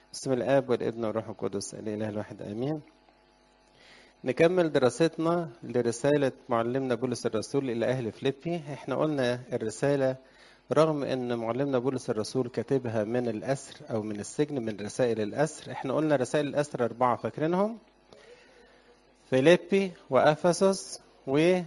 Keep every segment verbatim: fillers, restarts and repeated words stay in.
بسم الآب والابن والروح القدس الإله الواحد آمين. نكمل دراستنا لرسالة معلمنا بولس الرسول إلى أهل فيليبي. احنا قلنا الرسالة رغم أن معلمنا بولس الرسول كاتبها من الأسر أو من السجن، من رسائل الأسر. احنا قلنا رسائل الأسر أربعة، فاكرينهم؟ فيليبي وأفسس و...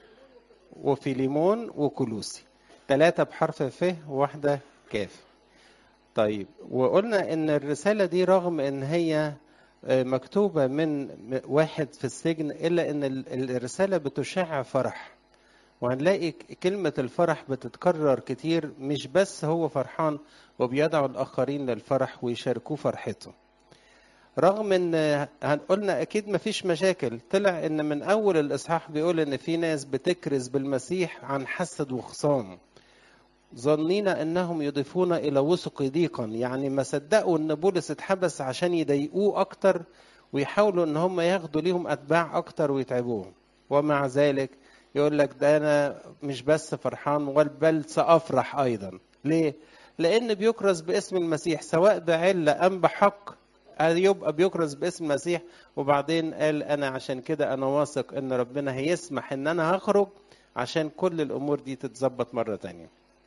وفيليمون وكولوسي، ثلاثة بحرف ف وواحدة كاف. طيب، وقلنا ان الرسالة دي رغم ان هي مكتوبة من واحد في السجن الا ان الرسالة بتشع فرح، وهنلاقي كلمة الفرح بتتكرر كتير. مش بس هو فرحان وبيدعو الاخرين للفرح ويشاركوه فرحته، رغم ان قلنا اكيد مفيش مشاكل. طلع ان من اول الاصحاح بيقول ان في ناس بتكرز بالمسيح عن حسد وخصام، ظنين انهم يضيفون الى وثق ضيقا، يعني ما صدقوا ان بولس اتحبس عشان يضايقوه اكتر ويحاولوا ان هم ياخدوا ليهم اتباع اكتر ويتعبوهم. ومع ذلك يقول لك ده انا مش بس فرحان بل سافرح ايضا. ليه؟ لان بيكرز باسم المسيح سواء بعله ام بحق، يبقى بيكرز باسم المسيح. وبعدين قال انا عشان كده انا واثق ان ربنا هيسمح ان انا هخرج عشان كل الامور دي تتظبط مره تانية.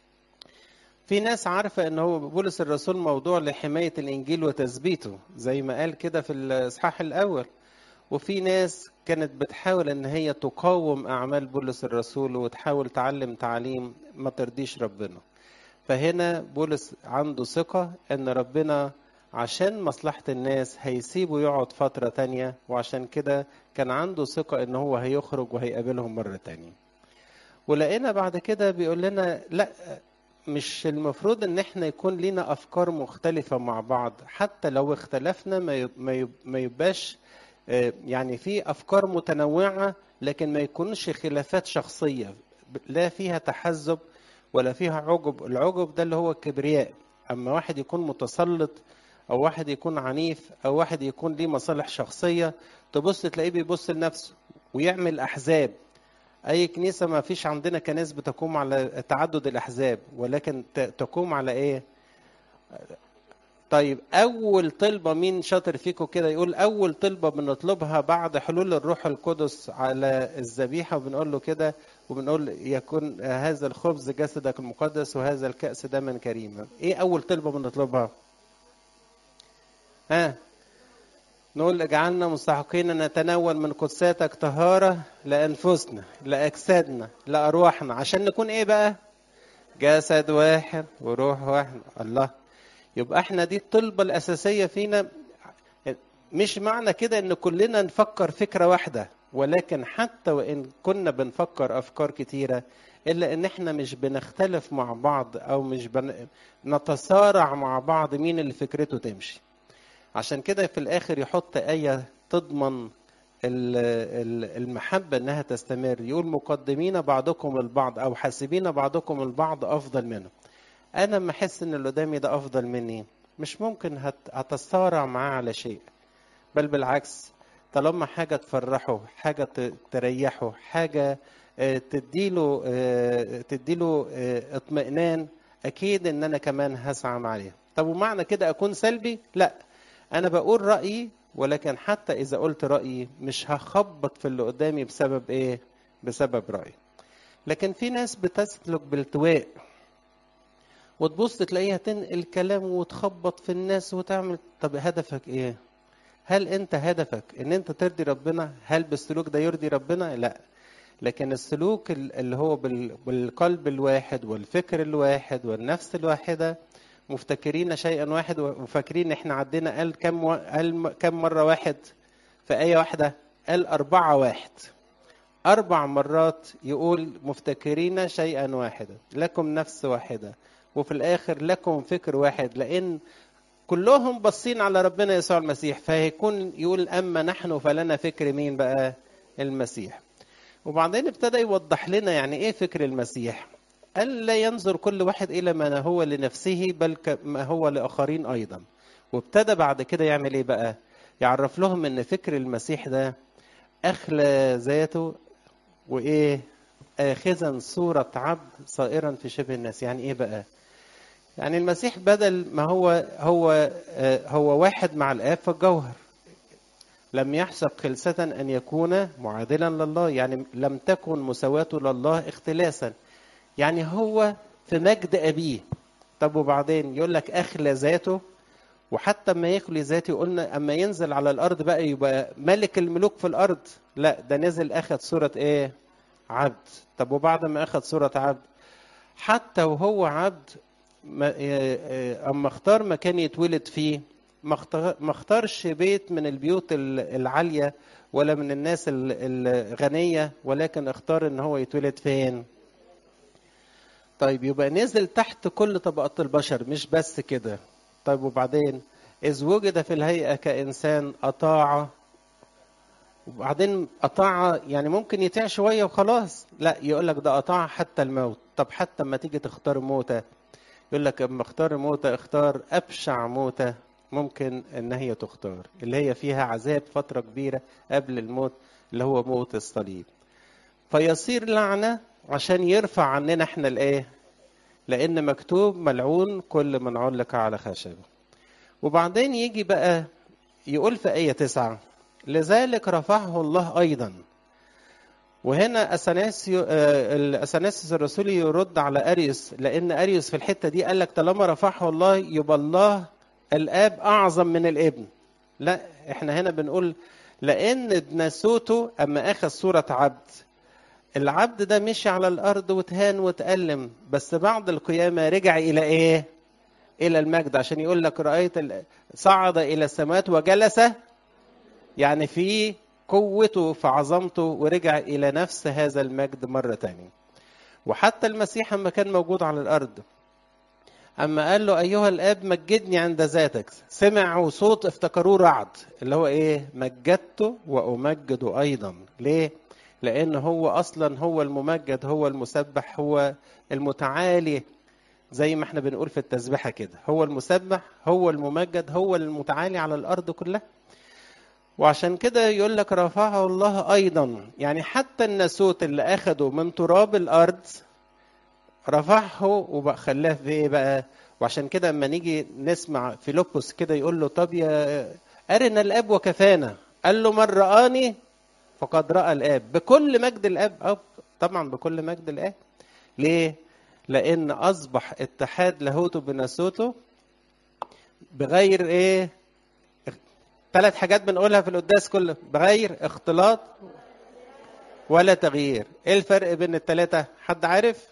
في ناس عارفة ان هو بولس الرسول موضوع لحماية الانجيل وتثبيته زي ما قال كده في الاصحاح الاول، وفي ناس كانت بتحاول ان هي تقاوم اعمال بولس الرسول وتحاول تعلم تعليم ما ترضيش ربنا. فهنا بولس عنده ثقة ان ربنا عشان مصلحة الناس هيسيبه يقعد فترة تانية، وعشان كده كان عنده ثقة ان هو هيخرج وهيقابلهم مرة تانية. ولقينا بعد كده بيقول لنا لا، مش المفروض ان احنا يكون لنا افكار مختلفة مع بعض، حتى لو اختلفنا ما يبقاش يعني في افكار متنوعة، لكن ما يكونش خلافات شخصية لا فيها تحزب ولا فيها عجب. العجب ده اللي هو الكبرياء. اما واحد يكون متسلط او واحد يكون عنيف او واحد يكون ليه مصالح شخصية، تبص تلاقيه بيبص لنفسه ويعمل احزاب. اي كنيسه ما فيش عندنا كنائس بتقوم على تعدد الاحزاب، ولكن تقوم على ايه؟ طيب، اول طلبه مين شاطر فيكم كده يقول اول طلبه بنطلبها بعد حلول الروح القدس على الذبيحه؟ وبنقول له كده وبنقول يكون هذا الخبز جسدك المقدس وهذا الكأس دما كريما. ايه اول طلبه بنطلبها؟ ها، نقول اجعلنا مستحقين ان نتناول من قدساتك طهارة لأنفسنا لأجسادنا لأرواحنا، عشان نكون ايه بقى؟ جسد واحد وروح واحد. الله، يبقى احنا دي الطلبة الأساسية فينا. مش معنى كده ان كلنا نفكر فكرة واحدة، ولكن حتى وإن كنا بنفكر أفكار كتيرة إلا إن إحنا مش بنختلف مع بعض أو مش بنتصارع مع بعض مين اللي فكرته تمشي. عشان كده في الآخر يحط آية تضمن المحبة إنها تستمر. يقول مقدمين بعضكم البعض أو حاسبين بعضكم البعض أفضل منه. أنا لما أحس إن اللي قدامي ده أفضل مني مش ممكن هتصارع معاه على شيء، بل بالعكس، طالما حاجة تفرحه، حاجة تريحه، حاجة تديله تديله اطمئنان، أكيد إن أنا كمان هسعى عليها. طب ومعنى كده أكون سلبي؟ لا، أنا بقول رأيي، ولكن حتى إذا قلت رأيي مش هخبط في اللي قدامي بسبب إيه؟ بسبب رأيي. لكن في ناس بتسلك بالتواء، وتبص تلاقيها تنقل كلام وتخبط في الناس وتعمل. طب هدفك إيه؟ هل أنت هدفك إن أنت ترضي ربنا؟ هل بالسلوك ده يرضي ربنا؟ لا. لكن السلوك اللي هو بالقلب الواحد والفكر الواحد والنفس الواحدة، مفتكرين شيئا واحد وفاكرين. احنا عدينا قال كم و... قال كم مرة واحد في آية واحدة؟ قال أربعة واحد. أربع مرات يقول مفتكرين شيئا واحدا، لكم نفس واحدة، وفي الآخر لكم فكر واحد، لأن كلهم باصين على ربنا يسوع المسيح. فهيكون يقول أما نحن فلنا فكر مين بقى؟ المسيح. وبعدين ابتدى يوضح لنا يعني ايه فكر المسيح. قال لا ينظر كل واحد إلى ما هو لنفسه بل ما هو لآخرين أيضا. وابتدى بعد كده يعمل ايه بقى؟ يعرف لهم ان فكر المسيح ده أخلى ذاته وإيه؟ آخذا صورة عبد صائرا في شبه الناس. يعني ايه بقى؟ يعني المسيح بدل ما هو هو هو واحد مع الآب في الجوهر، لم يحسب خلسة أن يكون معادلا لله، يعني لم تكن مساواته لله اختلاسا، يعني هو في مجد أبيه. طب وبعدين يقول لك أخلى ذاته، وحتى ما يخلي ذاته قلنا أما ينزل على الأرض بقى يبقى ملك الملوك في الأرض، لا ده نزل أخذ صورة إيه؟ عبد. طب وبعد ما أخذ صورة عبد، حتى وهو عبد أما اختار مكان يتولد فيه، ما اختارش بيت من البيوت العالية ولا من الناس الغنية، ولكن اختار ان هو يتولد فين؟ طيب يبقى نزل تحت كل طبقات البشر، مش بس كده. طيب وبعدين إذ وجد في الهيئة كإنسان أطاع، وبعدين أطاع يعني ممكن يطيع شوية وخلاص، لا يقول لك ده أطاع حتى الموت. طب حتى ما تيجي تختار موتة، يقول لك اما اختار موتة اختار أبشع موتة ممكن ان هي تختار، اللي هي فيها عذاب فترة كبيرة قبل الموت، اللي هو موت الصليب. فيصير لعنة عشان يرفع عننا احنا الايه؟ لان مكتوب ملعون كل من علق على خشبه. وبعدين يجي بقى يقول في آية تسعة لذلك رفعه الله أيضا. وهنا أثناسيوس الأثناسيوس الرسولي يرد على أريوس، لأن أريوس في الحتة دي قال لك طالما رفعه الله يبقى الله الآب أعظم من الابن. لا، احنا هنا بنقول لأن ناسوته أما أخذ صورة عبد، العبد ده مشي على الأرض وتهان وتألم، بس بعد القيامة رجع إلى إيه؟ إلى المجد. عشان يقول لك رأيت صعد إلى السماوات وجلس، يعني في قوته في عظمته، ورجع إلى نفس هذا المجد مرة تانية. وحتى المسيح لما كان موجود على الأرض، أما قال له أيها الآب مجدني عند ذاتك، سمعوا صوت افتكروه رعد، اللي هو إيه؟ مجدته وأمجد أيضا. ليه؟ لأن هو أصلا هو الممجد، هو المسبح، هو المتعالي، زي ما احنا بنقول في التسبيحة كده، هو المسبح هو الممجد هو المتعالي على الأرض كلها. وعشان كده يقول لك رفعه الله أيضا، يعني حتى الناسوت اللي أخده من تراب الأرض رفعه وخلاه في إيه بقى؟ وعشان كده لما نيجي نسمع فيلبس كده يقول له طب يا أرنا الآب وكفانا، قال له من رآني فقد رأى الآب. بكل مجد الآب، أو طبعا بكل مجد الآب. ليه؟ لأن أصبح اتحاد لاهوته بناسوته بغير إيه؟ ثلاث حاجات بنقولها في القداس كله، بغير اختلاط ولا تغيير. ايه الفرق بين الثلاثة؟ حد عارف؟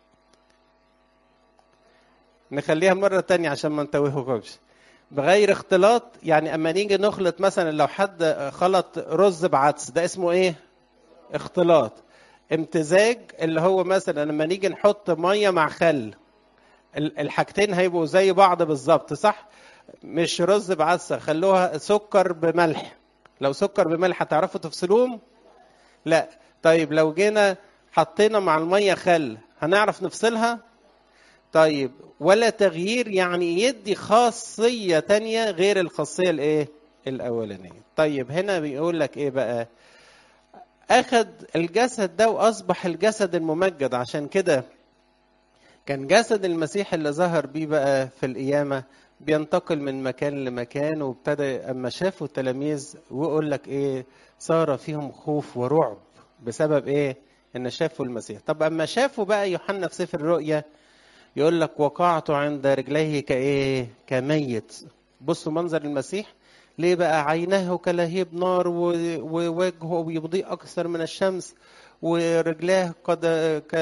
نخليها مرة تانية عشان ما نتوهوكمش. بغير اختلاط يعني اما نيجي نخلط مثلا، لو حد خلط رز بعدس ده اسمه ايه؟ اختلاط. امتزاج اللي هو مثلا لما نيجي نحط مية مع خل، الحاجتين هيبقوا زي بعض بالظبط، صح؟ مش رز بعدسة، خلوها سكر بملح. لو سكر بملح هتعرفوا تفصلوهم؟ لا. طيب لو جينا حطينا مع المية خل هنعرف نفصلها؟ طيب ولا تغيير يعني يدي خاصية تانية غير الخاصية الايه؟ الاولانية. طيب هنا بيقول لك ايه بقى؟ اخذ الجسد ده واصبح الجسد الممجد. عشان كده كان جسد المسيح اللي ظهر بيه بقى في القيامة بينتقل من مكان لمكان، وابتدى اما شافوا التلاميذ ويقول لك ايه؟ صار فيهم خوف ورعب بسبب ايه؟ ان شافوا المسيح. طب اما شافوا بقى يوحنا في سفر الرؤيا يقول لك وقعت عند رجليه كايه؟ كميت. بصوا منظر المسيح ليه بقى؟ عيناه كلهيب نار، ووجهه بيضيء اكثر من الشمس، ورجلاه قد ك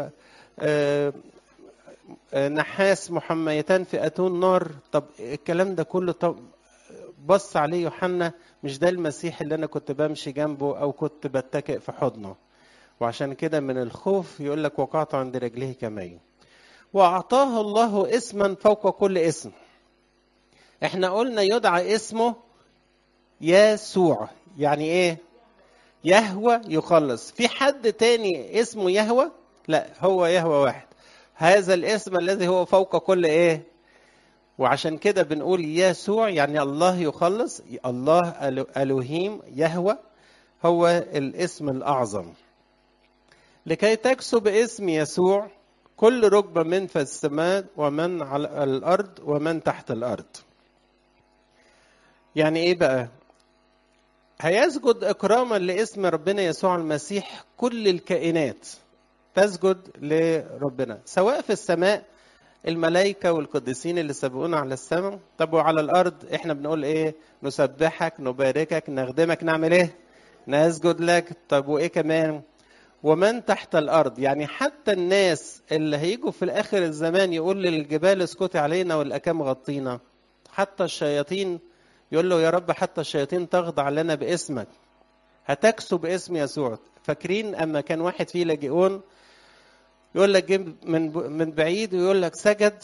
نحاس محميتان في اتون نار. طب الكلام ده كله، طب بص عليه يوحنا، مش ده المسيح اللي انا كنت بمشي جنبه او كنت بتكئ في حضنه؟ وعشان كده من الخوف يقول لك وقعت عند رجليه كمي. واعطاه الله اسما فوق كل اسم. احنا قلنا يدعى اسمه يسوع، يعني ايه؟ يهوى يخلص. في حد تاني اسمه يهوى؟ لا، هو يهوى واحد، هذا الاسم الذي هو فوق كل ايه؟ وعشان كده بنقول يسوع يعني الله يخلص، الله ألوهيم يهوى هو الاسم الأعظم. لكي تكسو باسم يسوع كل ركبة من في السماء ومن على الأرض ومن تحت الأرض. يعني إيه بقى؟ هيسجد إكراما لاسم ربنا يسوع المسيح كل الكائنات تسجد لربنا، سواء في السماء الملائكة والقديسين اللي سبقونا على السماء. طب وعلى الأرض إحنا بنقول إيه؟ نسبحك، نباركك، نخدمك، نعمل إيه؟ نسجد لك. طب وإيه كمان؟ ومن تحت الأرض، يعني حتى الناس اللي هيجوا في الآخر الزمان يقول للجبال اسكتي علينا والأكام غطينا، حتى الشياطين يقول له يا رب حتى الشياطين تخضع لنا باسمك، هتكسو باسم يسوع. فاكرين أما كان واحد فيه لاجئون يقول لك من من بعيد ويقول لك سجد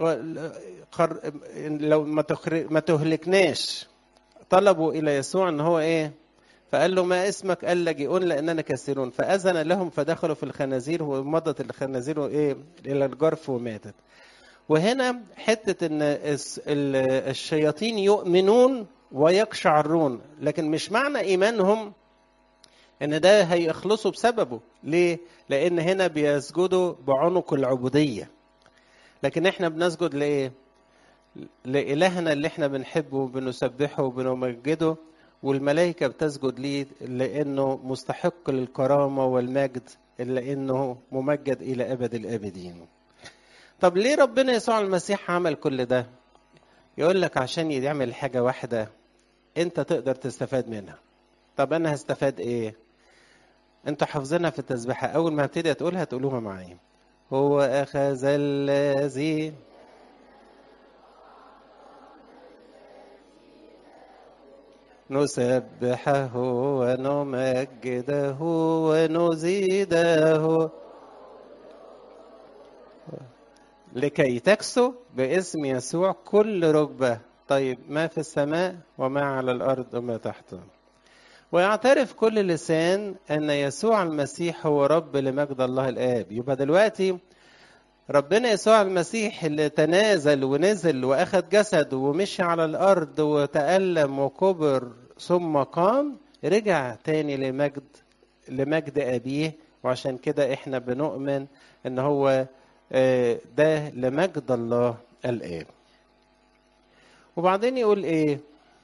لو ما تهلكناش، طلبوا إلى يسوع إن هو إيه؟ فقال له ما اسمك؟ قال لاجئون لأننا كثيرون، فأذن لهم فدخلوا في الخنازير ومضت الخنازير إيه إلى الجرف وماتت. وهنا حتة إن الشياطين يؤمنون ويقشعرون، لكن مش معنى إيمانهم إن ده هيخلصوا بسببه. ليه؟ لأن هنا بيسجدوا بعنق العبودية، لكن إحنا بنسجد لإيه؟ لإلهنا اللي إحنا بنحبه وبنسبحه وبنمجده، والملائكة بتسجد ليه لأنه مستحق للكرامة والمجد، لأنه ممجد إلى أبد الآبدين. طب ليه ربنا يسوع المسيح عمل كل ده؟ يقول لك عشان يعمل حاجة واحدة أنت تقدر تستفاد منها. طب أنا هستفاد إيه؟ أنتوا حافظينها في التسبيحة، أول ما هبتدي تقولها تقولوها معايا. هو أخذ الذي نسبحه ونمجده ونزيده لكي تكسو باسم يسوع كل ركبة، طيب ما في السماء وما على الأرض وما تحته، ويعترف كل لسان أن يسوع المسيح هو رب لمجد الله الآب. يبقى دلوقتي ربنا يسوع المسيح اللي تنازل ونزل وأخذ جسد ومشي على الأرض وتألم وكبر ثم قام، رجع تاني لمجد لمجد أبيه، وعشان كده احنا بنؤمن ان هو ده لمجد الله الآب. وبعدين يقول ايه؟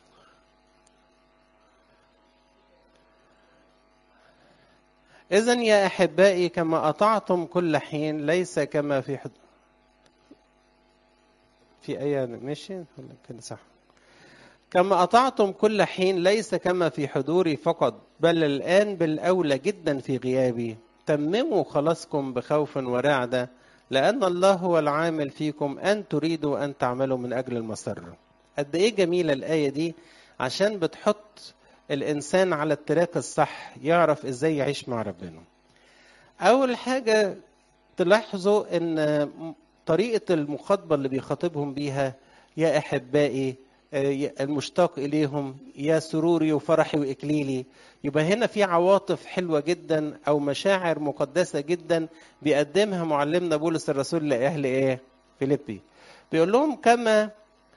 إذن يا أحبائي كما أطعتم كل حين ليس كما في حد... في أي ماشي كده صح. كما أطعتم كل حين ليس كما في حضوري فقط، بل الآن بالأولى جدا في غيابي، تمموا خلاصكم بخوف ورعدة، لأن الله هو العامل فيكم أن تريدوا أن تعملوا من أجل المسر. قد إيه جميلة الآية دي، عشان بتحط الإنسان على التراك الصح، يعرف إزاي يعيش مع ربنا. أول حاجة تلاحظوا أن طريقة المخاطبة اللي بيخاطبهم بيها يا أحبائي المشتاق إليهم، يا سروري وفرحي وإكليلي. يبقى هنا في عواطف حلوة جدا أو مشاعر مقدسة جدا بيقدمها معلمنا بولس الرسول لأهل إيه؟ فيليبي. بيقول لهم كما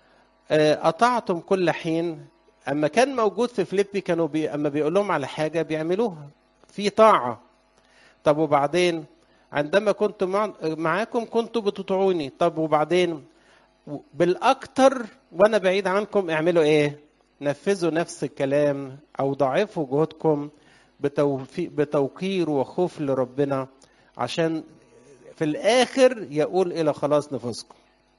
أطعتم كل حين. أما كان موجود في فيليبي كانوا بي... أما بيقول لهم على حاجة بيعملوها في طاعة. طب وبعدين عندما كنت مع... معاكم كنتوا بتطيعوني. طب وبعدين بالأكتر وأنا بعيد عنكم اعملوا إيه؟ نفذوا نفس الكلام أو ضعفوا جهودكم بتوفي... بتوقير وخوف لربنا، عشان في الآخر يقول إلى خلاص نفوسكم.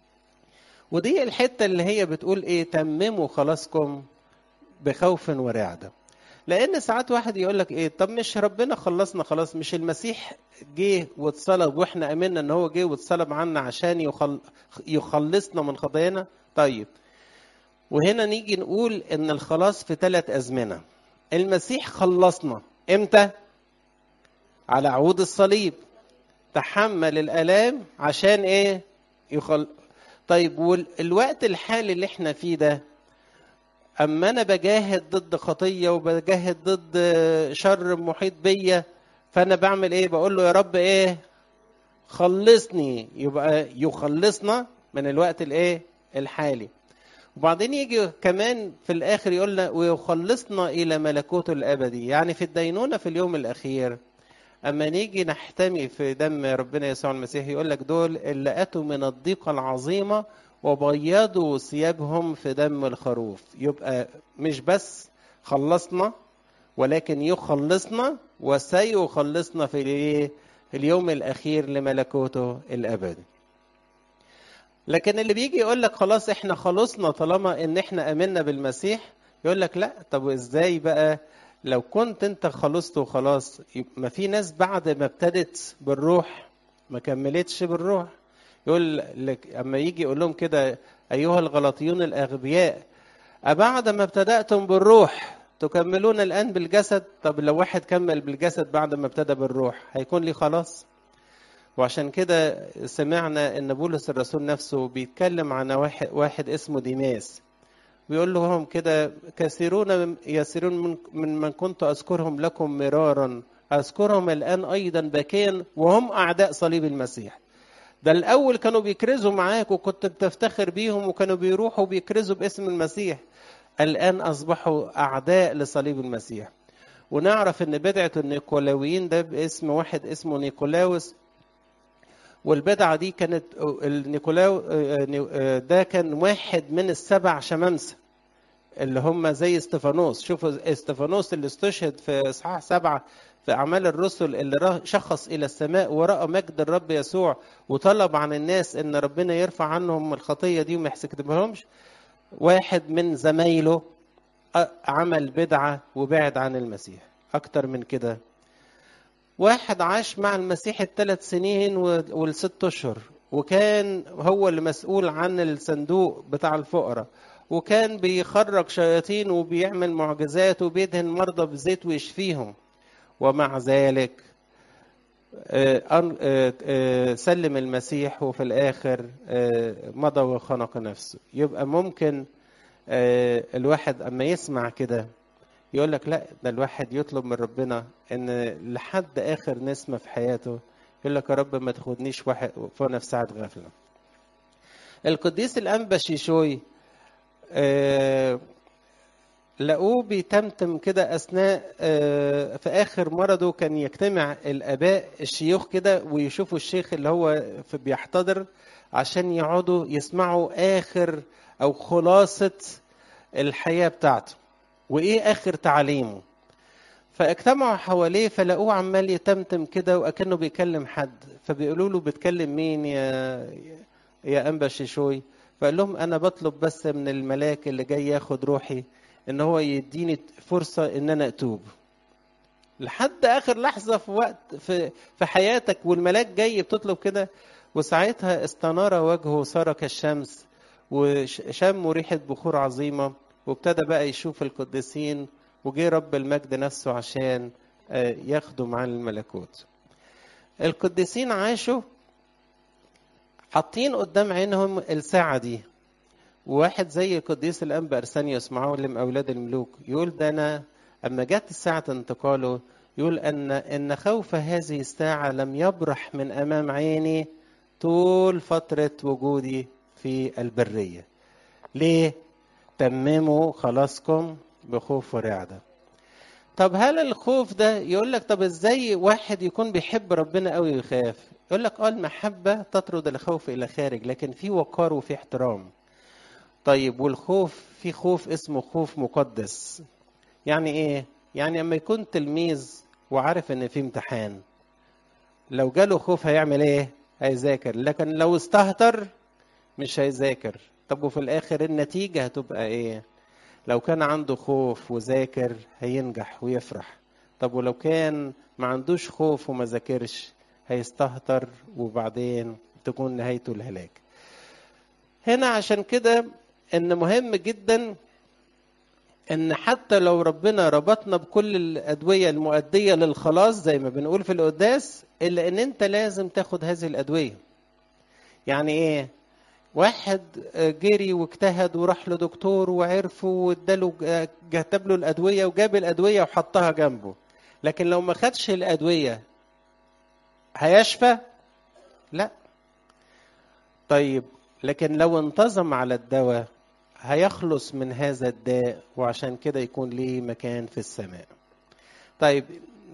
ودي الحتة اللي هي بتقول إيه؟ تمموا خلاصكم بخوف ورعدة. لأن ساعات واحد يقول لك إيه؟ طب مش ربنا خلصنا خلاص؟ مش المسيح جه واتصلب وإحنا أمنا إن هو جه واتصلب عنا عشان يخل... يخلصنا من خطايانا؟ طيب وهنا نيجي نقول إن الخلاص في ثلاث أزمنة. المسيح خلصنا إمتى؟ على عود الصليب، تحمل الآلام عشان إيه؟ يخل... طيب والوقت الحالي اللي إحنا فيه ده، أما أنا بجاهد ضد خطية وبجاهد ضد شر محيط بيا، فأنا بعمل إيه؟ بقول له يا رب إيه؟ خلصني. يبقى يخلصنا من الوقت الإيه؟ الحالي. وبعدين يجي كمان في الآخر يقول لنا ويخلصنا إلى ملكوته الأبدي، يعني في الدينونة في اليوم الأخير اما نيجي نحتمي في دم ربنا يسوع المسيح يقول لك دول اللي اتوا من الضيقه العظيمه وبيضوا ثيابهم في دم الخروف. يبقى مش بس خلصنا، ولكن يخلصنا وسيخلصنا في الايه؟ اليوم الاخير لملكوته الابدي. لكن اللي بيجي يقول لك خلاص احنا خلصنا طالما ان احنا امنا بالمسيح، يقول لك لا، طب ازاي بقى لو كنت انت خلصت وخلاص؟ ما في ناس بعد ما ابتدت بالروح ما كملتش بالروح. يقول لك اما يجي يقول لهم كده ايها الغلاطيون الاغبياء، أبعد ما ابتدأتم بالروح تكملون الآن بالجسد؟ طب لو واحد كمل بالجسد بعد ما ابتدى بالروح هيكون لي خلاص؟ وعشان كده سمعنا ان بولس الرسول نفسه بيتكلم عن واحد, واحد اسمه ديماس، بيقول لهم كده كثيرون يسيرون من, من من كنت أذكرهم لكم مرارا أذكرهم الآن أيضا باكيا وهم أعداء صليب المسيح. ده الأول كانوا بيكرزوا معاك وكنت بتفتخر بيهم وكانوا بيروحوا بيكرزوا باسم المسيح، الآن أصبحوا أعداء لصليب المسيح. ونعرف أن بدعة النيقولاويين ده باسم واحد اسمه نيقولاوس، والبدعة دي كانت النيقولاو ده كان واحد من السبع شمامسة اللي هم زي استفانوس. شوفوا استفانوس اللي استشهد في إصحاح سبعة في أعمال الرسل، اللي شخص إلى السماء ورأى مجد الرب يسوع وطلب عن الناس إن ربنا يرفع عنهم الخطية دي وما يحسكتبهمش. واحد من زمايله عمل بدعة وبعد عن المسيح. أكتر من كده، واحد عاش مع المسيح الثلاث سنين والست أشهر وكان هو اللي مسؤول عن الصندوق بتاع الفقراء، وكان بيخرج شياطين وبيعمل معجزات وبيدهن مرضى بزيت ويشفيهم، ومع ذلك سلم المسيح وفي الآخر مضى وخنق نفسه. يبقى ممكن الواحد أما يسمع كده يقول لك لا، ده الواحد يطلب من ربنا ان لحد آخر نسمة في حياته يقول لك يا رب ما تاخدنيش وانا في ساعة غفلة. القديس الأنبا شيشوي آه لقوه بيتمتم كده أثناء آه في آخر مرضه، كان يجتمع الآباء الشيوخ كده ويشوفوا الشيخ اللي هو بيحتضر عشان يقعدوا يسمعوا آخر أو خلاصة الحياة بتاعته وإيه آخر تعليمه. فاجتمعوا حواليه فلقوه عمال يتمتم كده وأكنه بيكلم حد، فبيقولوا له بتكلم مين يا يا أنبا شيشوي؟ فقال لهم أنا بطلب بس من الملاك اللي جاي ياخد روحي إن هو يديني فرصة إن أنا أتوب. لحد آخر لحظة في وقت في في حياتك والملاك جاي بتطلب كده. وساعتها استنار وجهه صار كالشمس وشم ريحة بخور عظيمة، وابتدى بقى يشوف القديسين، وجه رب المجد نفسه عشان ياخدوا عن الملكوت. القديسين عاشوا حاطين قدام عينهم الساعة دي. وواحد زي القديس الأنبا أرسانيوس معلم أولاد الملوك يقول ده أنا أما جت ساعة انتقاله يقول أن إن خوف هذه الساعة لم يبرح من أمام عيني طول فترة وجودي في البرية. ليه؟ تمموا خلاصكم بخوف ورعدة. طب هل الخوف ده يقول لك طب ازاي واحد يكون بيحب ربنا قوي ويخاف؟ يقول لك اه المحبة تطرد الخوف الى خارج، لكن في وقار وفي احترام. طيب والخوف، في خوف اسمه خوف مقدس. يعني ايه؟ يعني اما يكون تلميذ وعارف ان في امتحان، لو جاله خوف هيعمل ايه؟ هيذاكر. لكن لو استهتر مش هيذاكر. طب وفي الاخر النتيجة هتبقى ايه؟ لو كان عنده خوف وذاكر هينجح ويفرح. طب ولو كان ما عندوش خوف وما ذاكرش هيستهتر وبعدين تكون نهايته الهلاك. هنا عشان كده ان مهم جدا ان حتى لو ربنا ربطنا بكل الادوية المؤدية للخلاص زي ما بنقول في القداس، الا ان انت لازم تاخد هذه الادوية. يعني ايه؟ واحد جري واجتهد وراح لدكتور وعرفه واداله كتب له الادويه وجاب الادويه وحطها جنبه، لكن لو ما خدش الادويه هيشفى؟ لا. طيب لكن لو انتظم على الدواء هيخلص من هذا الداء، وعشان كده يكون ليه مكان في السماء. طيب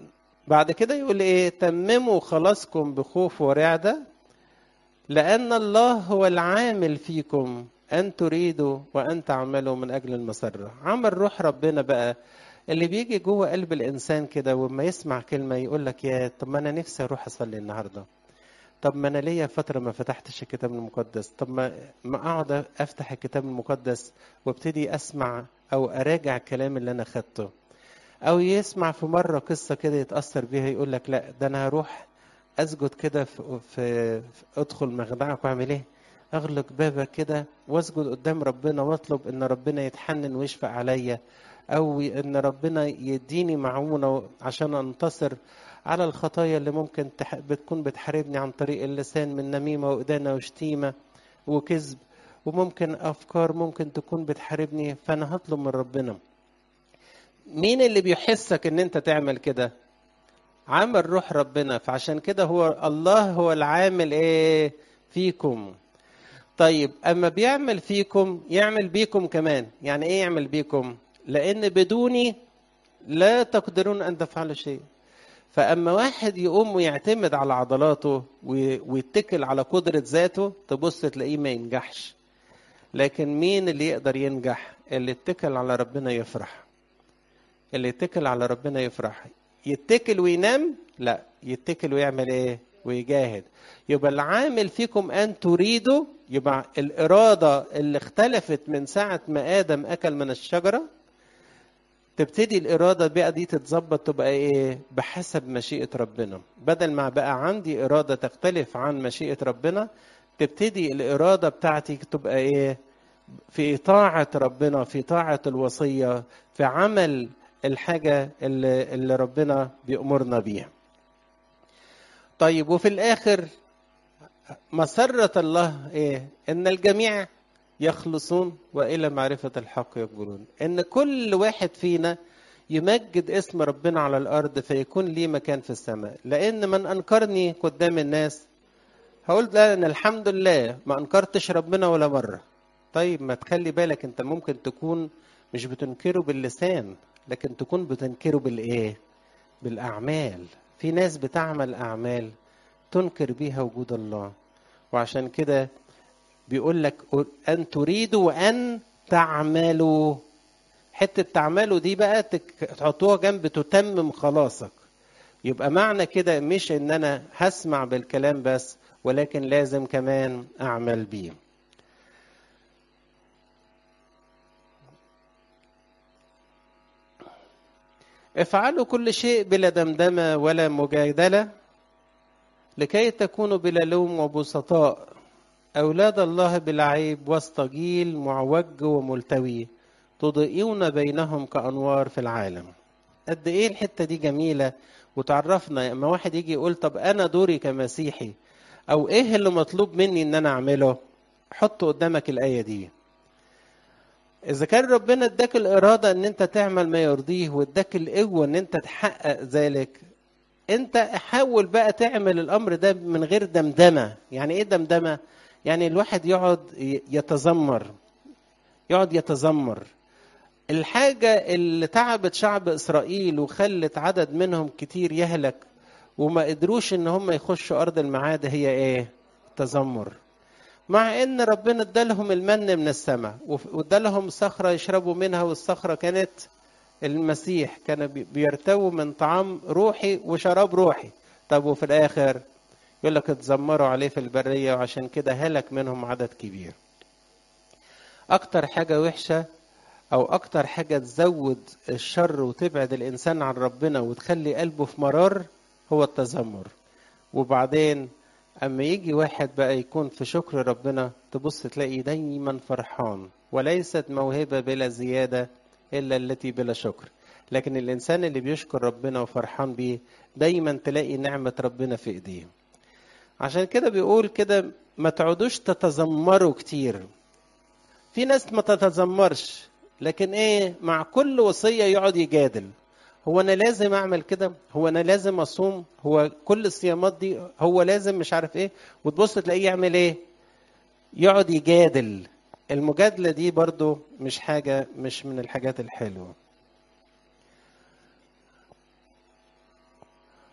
بعد كده يقول ايه؟ تمموا خلاصكم بخوف ورعدة، لأن الله هو العامل فيكم أن تريدوا وأن تعملوا من أجل المسرة. عمل روح ربنا بقى اللي بيجي جوه قلب الإنسان كده، وما يسمع كلمة يقول لك يا طب ما أنا نفسي أروح أصلي النهاردة، طب ما أنا ليا فترة ما فتحتش الكتاب المقدس، طب ما ما أقعد أفتح الكتاب المقدس وابتدي أسمع أو أراجع الكلام اللي أنا خدته. أو يسمع في مرة قصة كده يتأثر بيها يقول لك لا ده أنا هروح أسجد كده في, في, في أدخل مخدعك وأعمل إيه؟ أغلق بابك كده وأسجد قدام ربنا وأطلب إن ربنا يتحنن ويشفق عليا، أو إن ربنا يديني معونة عشان أنتصر على الخطايا اللي ممكن تح... بتكون بتحاربني عن طريق اللسان من نميمة وإدانة وشتيمة وكذب، وممكن أفكار ممكن تكون بتحاربني، فأنا هطلب من ربنا. مين اللي بيحسك إن أنت تعمل كده؟ عمل روح ربنا. فعشان كده هو الله هو العامل إيه فيكم. طيب أما بيعمل فيكم يعمل بيكم كمان. يعني إيه يعمل بيكم؟ لأن بدوني لا تقدرون أن تفعلوا شيء. فأما واحد يقوم ويعتمد على عضلاته ويتكل على قدرة ذاته، تبص تلاقيه ما ينجحش. لكن مين اللي يقدر ينجح؟ اللي يتكل على ربنا يفرح. اللي يتكل على ربنا يفرح. يتكل وينام؟ لا، يتكل ويعمل ايه؟ ويجاهد. يبقى العامل فيكم أن تريدوا، يبقى الإرادة اللي اختلفت من ساعة ما آدم أكل من الشجرة، تبتدي الإرادة بقى دي تتظبط تبقى إيه؟ بحسب مشيئة ربنا. بدل ما بقى عندي إرادة تختلف عن مشيئة ربنا، تبتدي الإرادة بتاعتي تبقى إيه؟ في طاعة ربنا، في طاعة الوصية، في عمل الحاجة اللي, اللي ربنا بيأمرنا بيها. طيب وفي الآخر مسرة الله إيه؟ إن الجميع يخلصون وإلى معرفة الحق يقبلون. إن كل واحد فينا يمجد اسم ربنا على الأرض فيكون ليه مكان في السماء. لأن من أنكرني قدام الناس هقول لا أنا الحمد لله ما أنكرتش ربنا ولا مرة. طيب ما تخلي بالك أنت ممكن تكون مش بتنكره باللسان، لكن تكون بتنكره بالإيه؟ بالأعمال. في ناس بتعمل أعمال تنكر بيها وجود الله. وعشان كده بيقول لك أن تريدوا وأن تعملوا. حتة تعملوا دي بقى تحطوها جنب تتمم خلاصك. يبقى معنى كده مش إن أنا هسمع بالكلام بس، ولكن لازم كمان أعمل بيه. افعلوا كل شيء بلا دمدمة ولا مجادلة، لكي تكونوا بلا لوم وبسطاء، أولاد الله بلا عيب وسط جيل معوج وملتوي، تضيئون بينهم كأنوار في العالم. قد إيه الحتة دي جميلة وتعرفنا. اما واحد يجي يقول طب أنا دوري كمسيحي أو إيه اللي مطلوب مني إن أنا أعمله، حط قدامك الآية دي. إذا كان ربنا اداك الإرادة إن أنت تعمل ما يرضيه واداك القوة إن أنت تحقق ذلك، أنت حاول بقى تعمل الأمر ده من غير دمدمة. يعني إيه دمدمة؟ يعني الواحد يقعد يتذمر، يقعد يتذمر. الحاجة اللي تعبت شعب إسرائيل وخلت عدد منهم كتير يهلك وما قدروش إن هم يخشوا أرض المعاد هي إيه؟ تذمر. مع إن ربنا ادالهم المن من السماء وادالهم صخرة يشربوا منها، والصخرة كانت المسيح. كان بيرتووا من طعام روحي وشراب روحي. طب وفي الآخر يقول لك اتذمروا عليه في البرية، وعشان كده هلك منهم عدد كبير. أكتر حاجة وحشة أو أكتر حاجة تزود الشر وتبعد الإنسان عن ربنا وتخلي قلبه في مرار هو التذمر. وبعدين أما يجي واحد بقى يكون في شكر ربنا، تبص تلاقي دايما فرحان. وليست موهبة بلا زيادة إلا التي بلا شكر. لكن الإنسان اللي بيشكر ربنا وفرحان بيه دايما تلاقي نعمة ربنا في إيديه. عشان كده بيقول كده ما تعودوش تتذمروا كتير. في ناس ما تتذمرش، لكن ايه مع كل وصية يقعد يجادل. هو انا لازم اعمل كده؟ هو انا لازم اصوم؟ هو كل الصيامات دي هو لازم مش عارف ايه؟ وتبص تلاقيه يعمل ايه؟ يقعد يجادل. المجادلة دي برضو مش حاجة، مش من الحاجات الحلوة.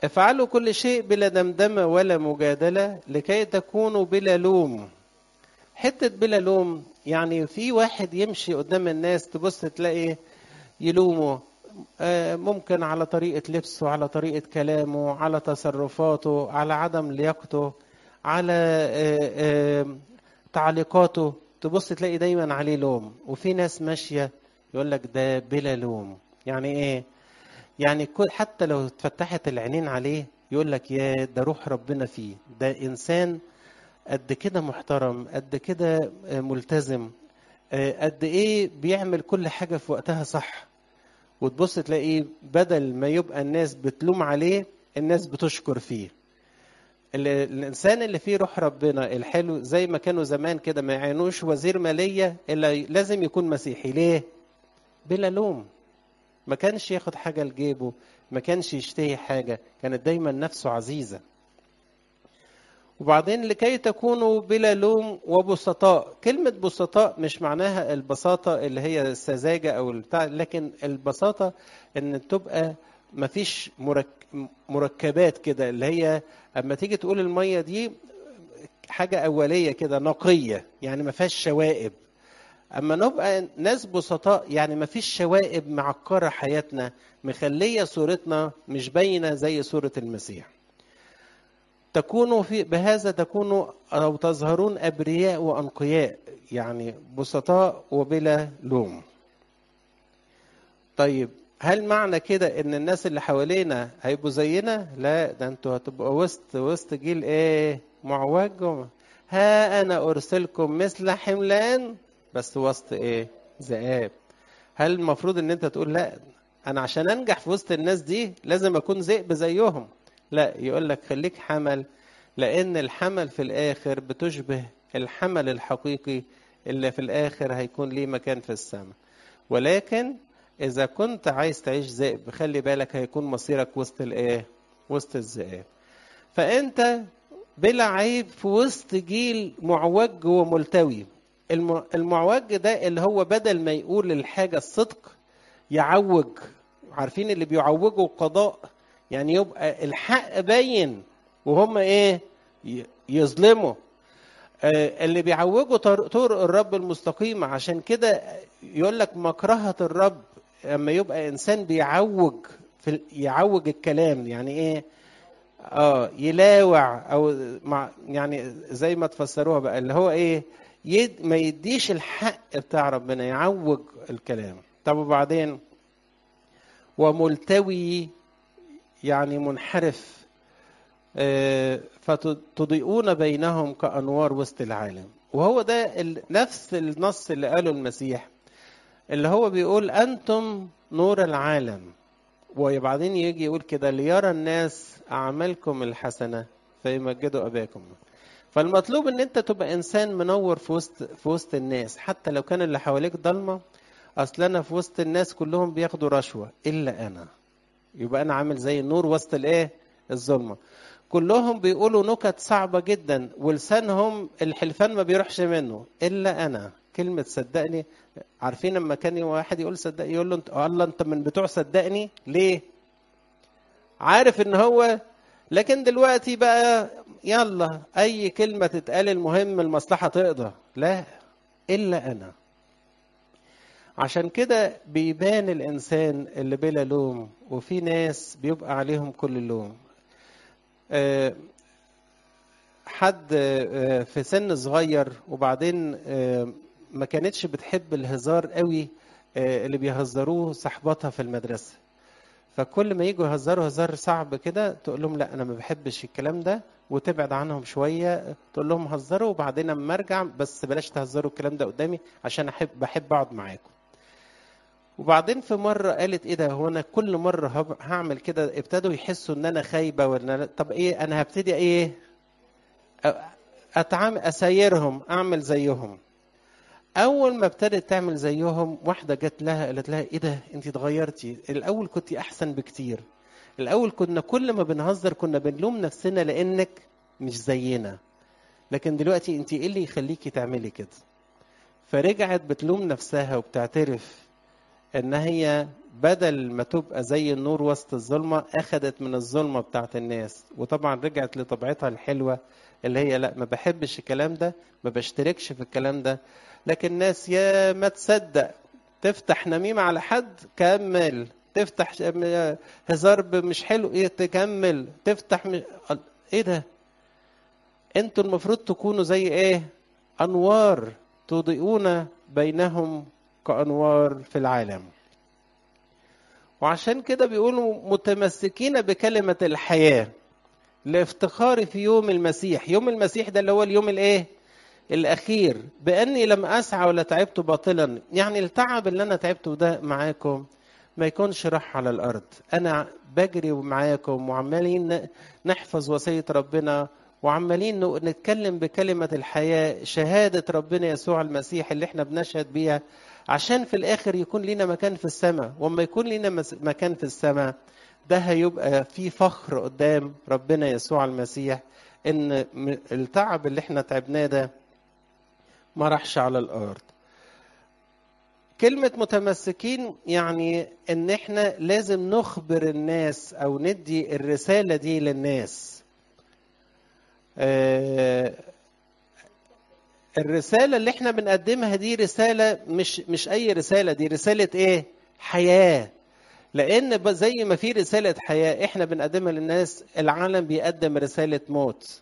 افعلوا كل شيء بلا دمدمة ولا مجادلة لكي تكونوا بلا لوم. حتة بلا لوم يعني في واحد يمشي قدام الناس تبص تلاقي يلومه، ممكن على طريقة لبسه، على طريقة كلامه، على تصرفاته، على عدم لياقته، على تعليقاته، تبص تلاقي دايما عليه لوم. وفي ناس ماشية يقول لك ده بلا لوم. يعني ايه؟ يعني حتى لو اتفتحت العينين عليه يقول لك يا ده روح ربنا فيه، ده إنسان قد كده محترم، قد كده ملتزم، قد ايه بيعمل كل حاجة في وقتها صح. وتبص تلاقيه بدل ما يبقى الناس بتلوم عليه الناس بتشكر فيه. الإنسان اللي فيه روح ربنا الحلو زي ما كانوا زمان كده ما يعينوش وزير مالية إلا لازم يكون مسيحي. ليه؟ بلا لوم. ما كانش ياخد حاجة لجيبه، ما كانش يشتهي حاجة، كانت دايما نفسه عزيزة. وبعدين لكي تكونوا بلا لوم وبسطاء. كلمة بسطاء مش معناها البساطة اللي هي السذاجة أو البتاع، لكن البساطة إن تبقى مفيش مركبات كده، اللي هي أما تيجي تقول المية دي حاجة أولية كده نقية، يعني ما فيهاش شوائب. أما نبقى ناس بسطاء يعني ما فيش شوائب معكرة حياتنا، مخلية صورتنا مش باينة زي صورة المسيح. تكونوا في بهذا تكونوا أو تظهرون أبرياء وأنقياء، يعني بسطاء وبلا لوم. طيب هل معنى كده ان الناس اللي حوالينا هيبقوا زينا؟ لا، ده انتوا هتبقوا وسط وسط جيل ايه؟ معوج. ها انا ارسلكم مثل حملان بس وسط ايه؟ ذئاب. هل المفروض ان انت تقول لا انا عشان انجح في وسط الناس دي لازم اكون ذئب زيهم؟ لا، يقول لك خليك حمل، لان الحمل في الاخر بتشبه الحمل الحقيقي اللي في الاخر هيكون ليه مكان في السماء. ولكن إذا كنت عايز تعيش ذئب خلي بالك هيكون مصيرك وسط الإيه؟ وسط الذئاب. فأنت بلا عيب في وسط جيل معوج وملتوي. المعوج ده اللي هو بدل ما يقول الحاجة الصدق يعوج. عارفين اللي بيعوجوا القضاء؟ يعني يبقى الحق باين وهم إيه؟ يظلموا. اللي بيعوجوا طرق الرب المستقيمة. عشان كده يقول لك مكرهة الرب لما يبقى إنسان بيعوج في يعوج الكلام. يعني إيه؟ آه يلاوع أو مع يعني زي ما تفسروها بقى اللي هو إيه؟ يد ما يديش الحق بتاع ربنا، يعوج الكلام. طب وبعدين وملتوي يعني منحرف، فتضيئون بينهم كأنوار وسط العالم. وهو ده نفس النص اللي قاله المسيح اللي هو بيقول أنتم نور العالم. وبعدين يجي يقول كده ليرى الناس أعمالكم الحسنة فيمجدوا أباكم. فالمطلوب ان انت تبقى انسان منور في وسط في وسط الناس، حتى لو كان اللي حواليك ضلمه. اصل انا في وسط الناس كلهم بياخدوا رشوه الا انا، يبقى انا عامل زي النور وسط الايه؟ الظلمه. كلهم بيقولوا نكت صعبه جدا ولسانهم الحلفان ما بيروحش منه الا انا. كلمه صدقني، عارفين لما كان واحد يقول صدقني يقول له انت الله انت من بتوع صدقني ليه؟ عارف ان هو، لكن دلوقتي بقى يلا اي كلمه تتقال المهم المصلحه تقضى. لا، الا انا. عشان كده بيبان الانسان اللي بلا لوم، وفي ناس بيبقى عليهم كل اللوم. أه حد أه في سن صغير وبعدين أه ما كانتش بتحب الهزار قوي، أه اللي بيهزروه صحباتها في المدرسه. فكل ما يجوا يهزروا هزار صعب كده تقول لهم لا انا ما بحبش الكلام ده، وتبعد عنهم شويه. تقول لهم هزروا وبعدين اما ارجع بس بلاش تهزروا الكلام ده قدامي عشان احب بحب اقعد معاكم. وبعدين في مره قالت ايه ده، هو انا كل مره هعمل كده؟ ابتدوا يحسوا ان انا خايبه ولا طب ايه انا هبتدي ايه؟ اتعامل اسايرهم اعمل زيهم. اول ما ابتدت تعمل زيهم واحده جت لها قالت لها ايه ده انت اتغيرتي، الاول كنت احسن بكتير. الاول كنا كل ما بنهزر كنا بنلوم نفسنا لانك مش زينا، لكن دلوقتي انت ايه اللي يخليكي تعملي كده؟ فرجعت بتلوم نفسها وبتعترف ان هي بدل ما تبقى زي النور وسط الظلمة اخدت من الظلمة بتاعت الناس، وطبعا رجعت لطبيعتها الحلوة اللي هي لا ما بحبش الكلام ده، ما بشتركش في الكلام ده. لكن الناس يا ما تصدق تفتح نميمة على حد كمل، تفتح هزار مش حلو ايه تكمل، تفتح مش... ايه ده؟ انتوا المفروض تكونوا زي ايه؟ انوار تضيئون بينهم كانوار في العالم. وعشان كده بيقولوا متمسكين بكلمة الحياة لافتخاري في يوم المسيح. يوم المسيح ده اللي هو اليوم الايه؟ الاخير. باني لم اسعى ولا تعبت باطلا، يعني التعب اللي انا تعبته ده معاكم ما يكونش راح على الارض. انا بجري معاكم وعمالين نحفظ وصية ربنا، وعمالين نتكلم بكلمة الحياة، شهادة ربنا يسوع المسيح اللي احنا بنشهد بيها، عشان في الاخر يكون لنا مكان في السماء. وما يكون لنا مكان في السماء ده هيبقى في فخر قدام ربنا يسوع المسيح ان التعب اللي احنا تعبناه ده ما راحش على الارض. كلمة متمسكين يعني ان احنا لازم نخبر الناس او ندي الرسالة دي للناس. آه الرسالة اللي احنا بنقدمها دي رسالة مش مش اي رسالة، دي رسالة ايه؟ حياة. لان زي ما في رسالة حياة احنا بنقدمها للناس، العالم بيقدم رسالة موت،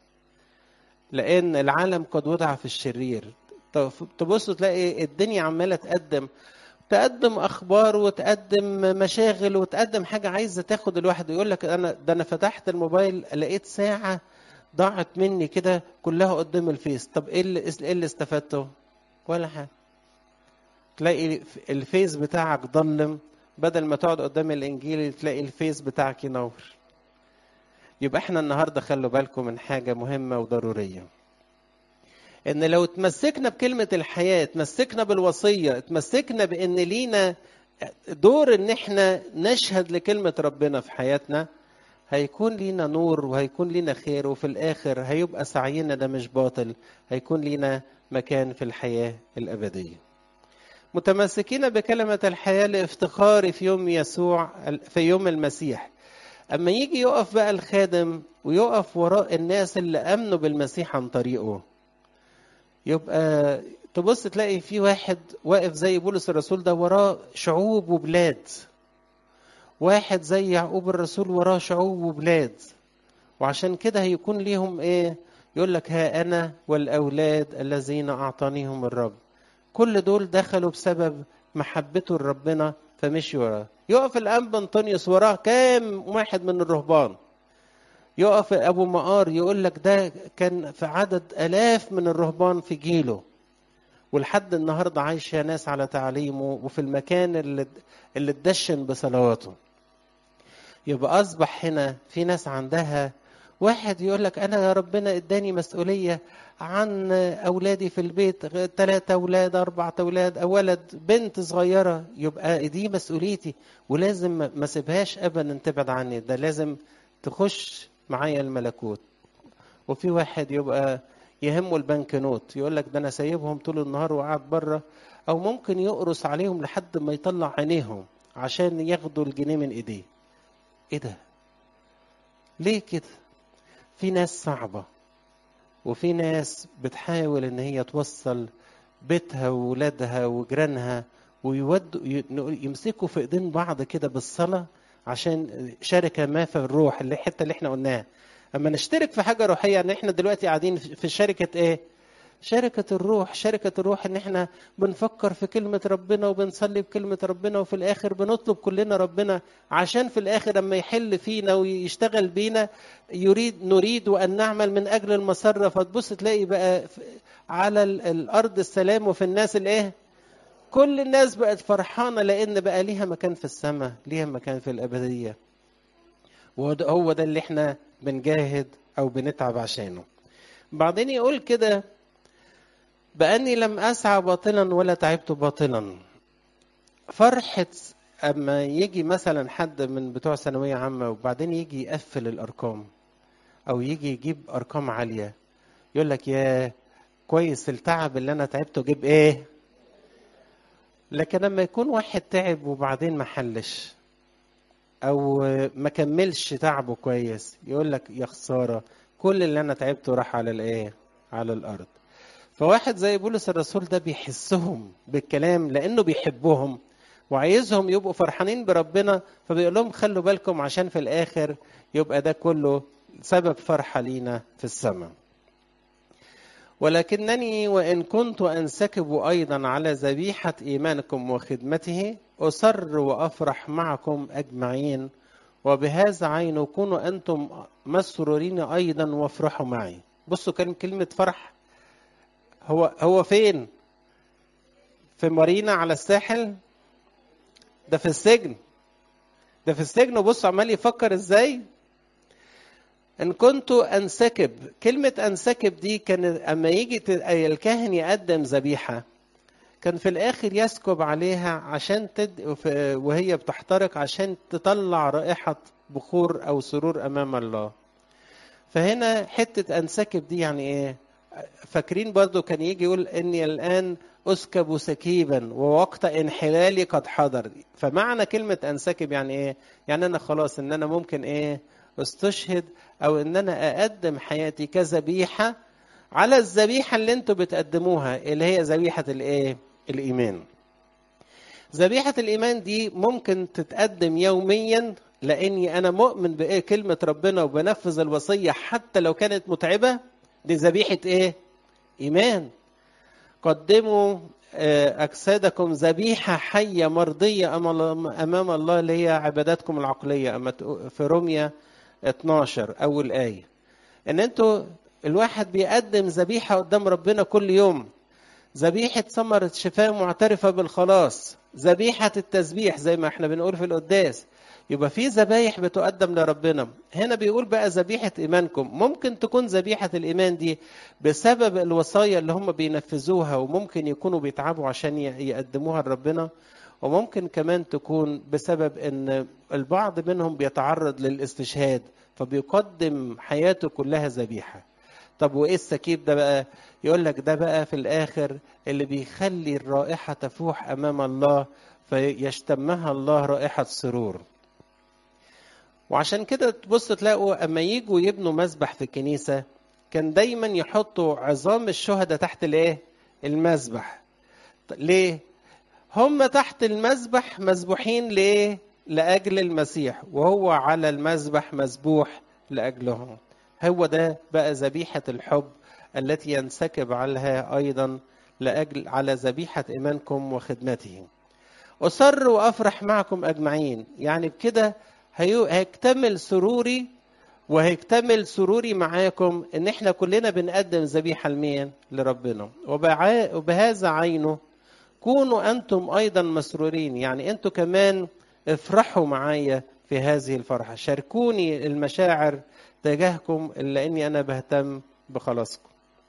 لان العالم قد وضع في الشرير. تبصوا تلاقي الدنيا عمالة تقدم تقدم اخبار وتقدم مشاغل وتقدم حاجة عايزة تاخد الواحد. يقول لك انا ده انا فتحت الموبايل لقيت ساعة ضاعت مني كده كلها قدام الفيس. طب ايه اللي, إيه اللي استفدته؟ ولا حاجة. تلاقي الفيس بتاعك ضلم، بدل ما تقعد قدام الانجيل تلاقي الفيس بتاعك ينور. يبقى احنا النهاردة خلوا بالكم من حاجة مهمة وضرورية، ان لو اتمسكنا بكلمة الحياة، اتمسكنا بالوصية، اتمسكنا بان لينا دور ان احنا نشهد لكلمة ربنا في حياتنا، هيكون لينا نور وهيكون لينا خير، وفي الاخر هيبقى سعينا ده مش باطل، هيكون لينا مكان في الحياة الابدية. متمسكين بكلمة الحياة لافتخاري في يوم يسوع، في يوم المسيح. اما يجي يقف بقى الخادم ويقف وراء الناس اللي امنوا بالمسيح عن طريقه، يبقى تبص تلاقي في واحد واقف زي بولس الرسول ده وراه شعوب وبلاد، واحد زي يعقوب الرسول وراه شعوب وبلاد. وعشان كده هيكون ليهم ايه؟ يقول لك ها انا والاولاد الذين اعطانيهم الرب. كل دول دخلوا بسبب محبته لربنا فمشي وراه. يقف الانبا انطونيوس وراه كام واحد من الرهبان، يقف ابو مقار يقول لك ده كان في عدد الاف من الرهبان في جيله، ولحد النهارده عايش يا ناس على تعليمه وفي المكان اللي اللي اتدشن بصلواته. يبقى اصبح هنا في ناس عندها واحد يقول لك انا يا ربنا اداني مسؤوليه عن اولادي في البيت، ثلاثه اولاد اربعه اولاد او ولد بنت صغيره، يبقى دي مسؤوليتي ولازم ما اسيبهاش ابدا تبعد عني، ده لازم تخش معايا الملكوت. وفي واحد يبقى يهمه البنك نوت، يقول لك ده انا سايبهم طول النهار وقاعد بره، او ممكن يقرص عليهم لحد ما يطلع عينيهم عشان ياخدوا الجنيه من ايديه. ايه ده؟ ليه كده؟ في ناس صعبة، وفي ناس بتحاول ان هي توصل بيتها وولادها وجيرانها ويودوا يمسكوا في ايدين بعض كده بالصلاة عشان شركة ما في الروح، اللي الحتة اللي احنا قلناها. اما نشترك في حاجة روحية، ان احنا دلوقتي قاعدين في شركة ايه؟ شركة الروح. شركة الروح ان احنا بنفكر في كلمة ربنا وبنصلي بكلمة ربنا، وفي الاخر بنطلب كلنا ربنا، عشان في الاخر لما يحل فينا ويشتغل بينا يريد نريد وان نعمل من اجل المسرة. فتبص تلاقي بقى على الارض السلام، وفي الناس الايه؟ كل الناس بقت فرحانة، لان بقى ليها مكان في السماء، ليها مكان في الابدية. وهو ده اللي احنا بنجاهد او بنتعب عشانه. بعدين يقول كده بأني لم أسعى باطلا ولا تعبت باطلا. فرحة أما يجي مثلا حد من بتوع ثانوية عامة وبعدين يجي يقفل الأرقام أو يجي يجيب أرقام عالية، يقول لك يا كويس التعب اللي أنا تعبته جيب إيه؟ لكن لما يكون واحد تعب وبعدين ما حلش او ما كملش تعبه كويس، يقول لك يا خساره، كل اللي انا تعبته راح على الايه؟ على الارض. فواحد زي بولس الرسول ده بيحسهم بالكلام لانه بيحبهم وعايزهم يبقوا فرحانين بربنا، فبيقول لهم خلوا بالكم عشان في الاخر يبقى ده كله سبب فرحه لينا في السماء. ولكنني وإن كنت أنسكب أيضا على ذبيحة إيمانكم وخدمته أسر وأفرح معكم أجمعين، وبهذا عين كونوا أنتم مسرورين أيضا وافرحوا معي. بصوا كلمة كلمة فرح، هو هو فين؟ في مارينا على الساحل؟ ده في السجن، ده في السجن. وبصوا عمال يفكر إزاي. إن كنت أنسكب، كلمة أنسكب دي كان أما يجي الكاهن يقدم ذبيحة كان في الآخر يسكب عليها عشان تد... وهي بتحترق عشان تطلع رائحة بخور أو سرور أمام الله. فهنا حتة أنسكب دي يعني إيه؟ فاكرين برضو كان يجي يقول إني الآن أسكب سكيبا ووقت انحلالي قد حضر. فمعنى كلمة أنسكب يعني إيه؟ يعني أنا خلاص إن أنا ممكن إيه؟ استشهد، او ان انا اقدم حياتي كذبيحه على الذبيحه اللي انتوا بتقدموها اللي هي ذبيحه الايه؟ الايمان. ذبيحه الايمان دي ممكن تتقدم يوميا لاني انا مؤمن بايه؟ كلمه ربنا وبنفذ الوصيه حتى لو كانت متعبه. دي ذبيحه ايه؟ ايمان. قدموا اجسادكم ذبيحه حيه مرضيه امام الله اللي هي عباداتكم العقليه. اما في روميا اتناشر أول آية إن أنتوا الواحد بيقدم ذبيحة قدام ربنا كل يوم، ذبيحة ثمرة شفاء معترفة بالخلاص، ذبيحة التسبيح زي ما احنا بنقول في القداس. يبقى في ذبايح بتقدم لربنا. هنا بيقول بقى ذبيحة إيمانكم. ممكن تكون ذبيحة الإيمان دي بسبب الوصايا اللي هم بينفذوها وممكن يكونوا بيتعبوا عشان يقدموها لربنا، وممكن كمان تكون بسبب ان البعض منهم بيتعرض للاستشهاد فبيقدم حياته كلها ذبيحة. طب وايه السكيب ده بقى؟ يقول لك ده بقى في الاخر اللي بيخلي الرائحة تفوح امام الله فيشتمها الله رائحة سرور. وعشان كده تبص تلاقوا اما يجوا يبنوا مذبح في الكنيسة كان دايما يحطوا عظام الشهداء تحت الايه؟ المذبح. ليه؟ هم تحت المذبح مذبوحين ليه؟ لأجل المسيح، وهو على المذبح مذبوح لأجلهم. هو ده بقى ذبيحة الحب التي ينسكب عليها أيضا لأجل على ذبيحة إيمانكم وخدمته. أسر وأفرح معكم أجمعين، يعني بكده هيكتمل سروري وهيكتمل سروري معاكم إن إحنا كلنا بنقدم ذبيحة لمين؟ لربنا. وبهذا عينه كونوا أنتم أيضا مسرورين، يعني أنتم كمان افرحوا معايا في هذه الفرحة، شاركوني المشاعر تجاهكم لأني أنا بهتم بخلاصكم.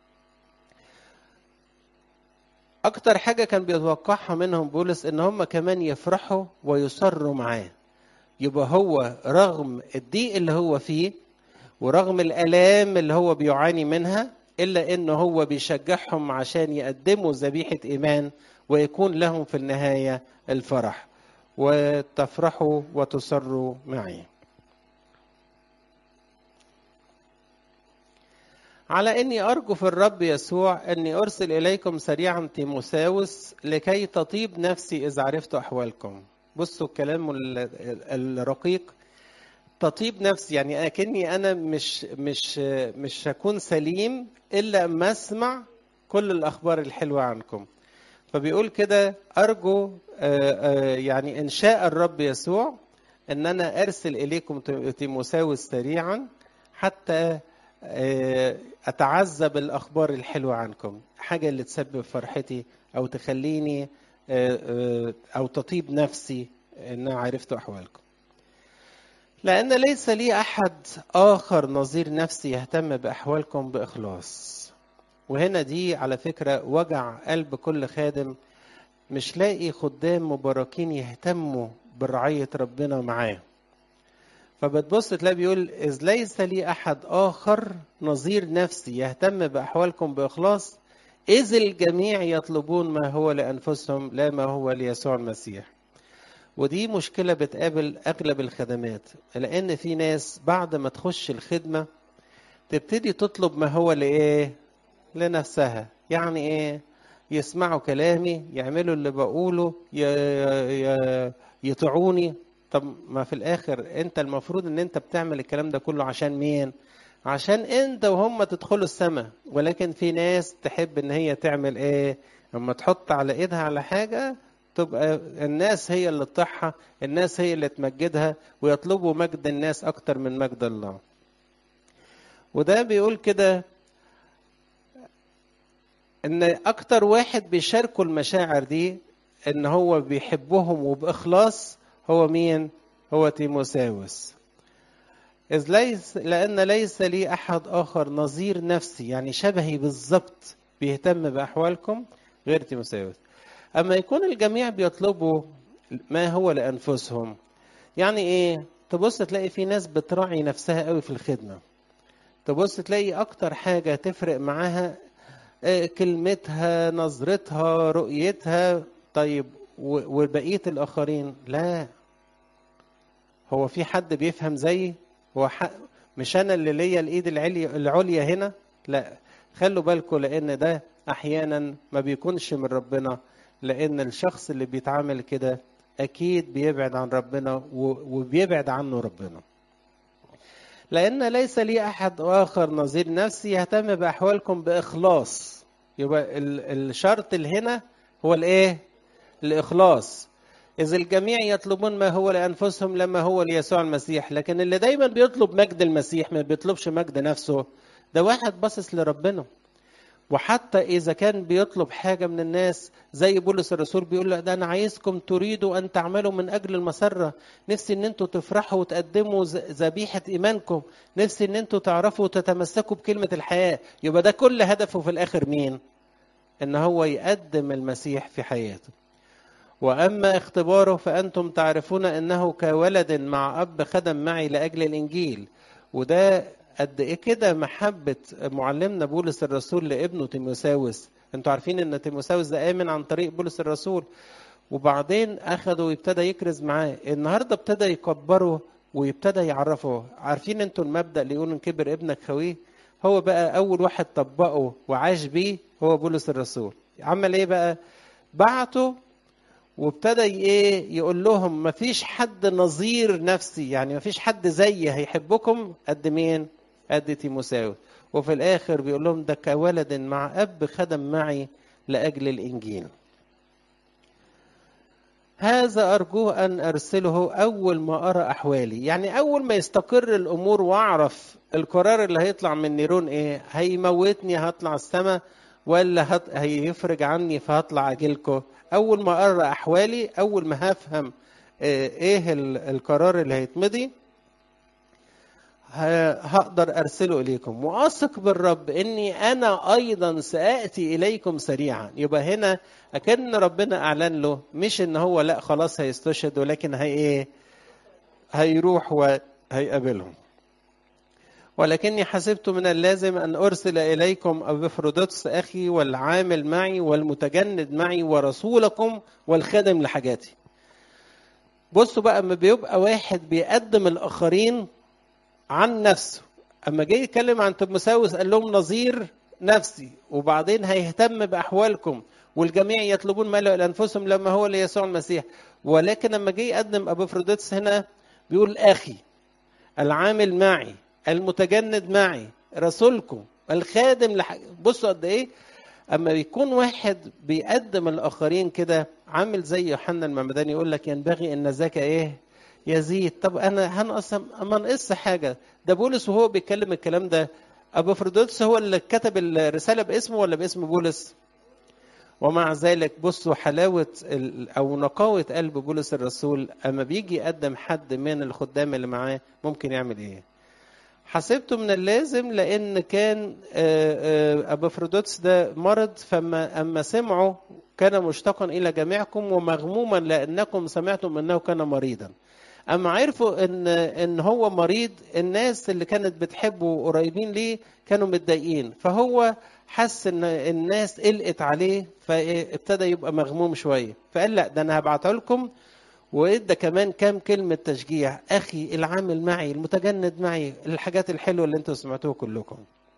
أكتر حاجة كان بيتوقعها منهم بولس إن هم كمان يفرحوا ويصروا معاه. يبقى هو رغم الضيق اللي هو فيه ورغم الآلام اللي هو بيعاني منها إلا إنه هو بيشجعهم عشان يقدموا ذبيحة إيمان ويكون لهم في النهاية الفرح. وتفرحوا وتصروا معي. على إني أرجو في الرب يسوع أني أرسل إليكم سريعا تيموثاوس لكي تطيب نفسي إذا عرفت أحوالكم. بصوا الكلام الرقيق، تطيب نفسي يعني أكني أنا مش مش مش هكون سليم إلا أما أسمع كل الأخبار الحلوة عنكم. فبيقول كده أرجو يعني إن شاء الرب يسوع أن أنا أرسل إليكم تيموثاوس سريعا حتى أتعذب الأخبار الحلوة عنكم، حاجة اللي تسبب فرحتي أو تخليني أو تطيب نفسي أن عرفت أحوالكم. لأن ليس لي أحد آخر نظير نفسي يهتم بأحوالكم بإخلاص. وهنا دي على فكرة وجع قلب كل خادم مش لاقي خدام مباركين يهتموا برعاية ربنا معاه. فبتبص تلاقي بيقول إذ ليس لي أحد آخر نظير نفسي يهتم بأحوالكم بإخلاص، إذ الجميع يطلبون ما هو لأنفسهم لا ما هو ليسوع المسيح. ودي مشكلة بتقابل أغلب الخدمات، لأن في ناس بعد ما تخش الخدمة تبتدي تطلب ما هو لإيه؟ لنفسها. يعني إيه؟ يسمعوا كلامي، يعملوا اللي بقوله، يطيعوني. طب ما في الآخر أنت المفروض أن أنت بتعمل الكلام ده كله عشان مين؟ عشان أنت وهم تدخلوا السماء. ولكن في ناس تحب أن هي تعمل إيه؟ لما تحط على إيدها على حاجة تبقى الناس هي اللي تطيعها، الناس هي اللي تمجدها، ويطلبوا مجد الناس أكتر من مجد الله. وده بيقول كده ان اكتر واحد بيشاركوا المشاعر دي ان هو بيحبهم وباخلاص هو مين؟ هو تيموساوس. اذ ليس لان ليس لي احد اخر نظير نفسي، يعني شبهي بالظبط بيهتم باحوالكم غير تيموساوس. اما يكون الجميع بيطلبوا ما هو لانفسهم، يعني ايه؟ تبص تلاقي في ناس بتراعي نفسها قوي في الخدمه، تبص تلاقي اكتر حاجه تفرق معاها كلمتها، نظرتها، رؤيتها. طيب وبقية الآخرين لا. هو في حد بيفهم زيي؟ هو مش أنا اللي ليا الإيد العليا هنا؟ لا. خلوا بالكم، لأن ده أحيانا ما بيكونش من ربنا، لأن الشخص اللي بيتعامل كده أكيد بيبعد عن ربنا وبيبعد عنه ربنا. لأن ليس لي أحد آخر نظير نفسي يهتم بأحوالكم بإخلاص. يبقى الشرط اللي هنا هو الايه؟ الاخلاص. اذ الجميع يطلبون ما هو لانفسهم لما هو ليسوع المسيح. لكن اللي دايما بيطلب مجد المسيح ما بيطلبش مجد نفسه، ده واحد باصص لربنا. وحتى اذا كان بيطلب حاجه من الناس زي بولس الرسول بيقول له ده انا عايزكم تريدوا ان تعملوا من اجل المسره، نفسي ان انتوا تفرحوا وتقدموا ذبيحه ايمانكم، نفسي ان انتوا تعرفوا وتتمسكوا بكلمه الحياه. يبقى ده كل هدفه في الاخر مين؟ ان هو يقدم المسيح في حياته. واما اختباره فانتم تعرفون انه كولد مع اب خدم معي لاجل الانجيل. وده قد ايه كده محبه معلمنا بولس الرسول لابنه تيموساوس. انتوا عارفين ان تيموساوس ده امن عن طريق بولس الرسول، وبعدين اخده وابتدى يكرز معاه. النهارده ابتدى يكبره ويبتدى يعرفه. عارفين انتوا المبدا اللي يقولوا ان كبر ابنك خويه؟ هو بقى اول واحد طبقه وعاش بيه هو بولس الرسول. عمل ايه بقى؟ بعته وابتدى ايه؟ يقول لهم مفيش حد نظير نفسي، يعني مفيش حد زيي هيحبكم قد مين؟ قد تيموساوس. وفي الاخر بيقول لهم ده كولد مع اب خدم معي لاجل الانجيل. هذا ارجوه ان ارسله اول ما ارى احوالي. يعني اول ما يستقر الامور واعرف القرار اللي هيطلع من نيرون ايه، هيموتني هطلع السماء ولا هت... هيفرج عني فهطلع اجيلكم. اول ما ارى احوالي، اول ما هفهم ايه القرار اللي هيتمضي، هقدر ارسله اليكم. واثق بالرب اني انا ايضا ساتي اليكم سريعا. يبقى هنا اكن ربنا اعلن له مش ان هو لا خلاص هيستشهد، ولكن هي ايه؟ هيروح وهيقابلهم. ولكني حسبت من اللازم أن أرسل إليكم أبفروديتوس أخي والعامل معي والمتجند معي ورسولكم والخادم لحاجاتي. بصوا بقى، أما بيبقى واحد بيقدم الآخرين عن نفسه. أما جاي يتكلم عن تيموساوس قال لهم نظير نفسي، وبعدين هيهتم بأحوالكم، والجميع يطلبون ما لأنفسهم لما هو ليسوع المسيح. ولكن لما جاي يقدم أبفروديتوس هنا بيقول أخي العامل معي المتجند معي رسولكم الخادم لح... بصوا قد ايه اما بيكون واحد بيقدم الاخرين كده عامل زي يوحنا المعمداني يقول لك ينبغي ان ذاك ايه؟ يزيد. طب انا هنقص ما نقص حاجه. ده بولس وهو بيتكلم الكلام ده، ابوفروديتوس هو اللي كتب الرساله باسمه ولا باسم بولس؟ ومع ذلك بصوا حلاوه او نقاوه قلب بولس الرسول اما بيجي يقدم حد من الخدام اللي معاه ممكن يعمل ايه؟ حسبته من اللازم لأن كان أبوفروديتوس ده مرض، فما أما سمعوا كان مشتاقا إلى جميعكم ومغموما لأنكم سمعتم أنه كان مريضا. أما عرفوا إن إن هو مريض، الناس اللي كانت بتحبه قريبين ليه كانوا متضايقين، فهو حس ان الناس قلقت عليه فابتدى يبقى مغموم شويه، فقال لا ده انا هبعته لكم، وادى كمان كام كلمه تشجيع: اخي العامل معي المتجند معي، الحاجات الحلوه اللي انتم سمعتوها كلكم.